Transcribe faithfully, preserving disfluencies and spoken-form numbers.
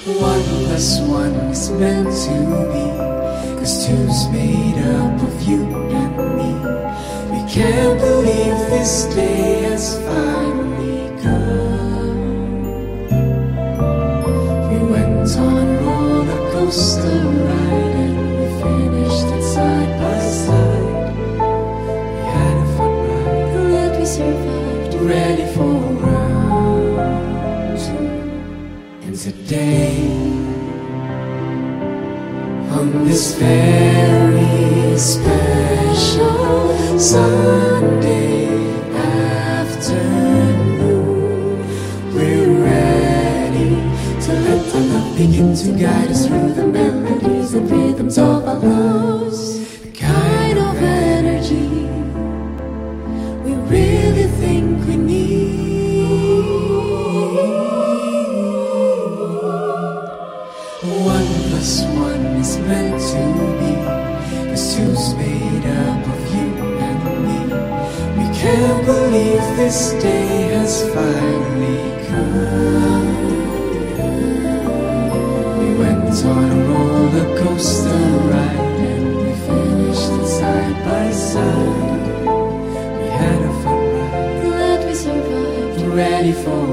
One plus one is meant to be, 'cause two's made up of you and me. We can't believe this day has finally come. We went on a roller coaster ride and we finished it side by side. We had a fun ride, glad we survived, ready for round two. And today, on this very special Sunday afternoon, we're ready to let the love begin to guide us through the melodies and rhythms of our lives. The kind of energy we really think we need. One plus one is meant to be, 'cause two's made up of you and me. We can't believe this day has finally come. We went on a roller coaster ride and we finished it side by side. We had a fun ride, glad we survived, ready for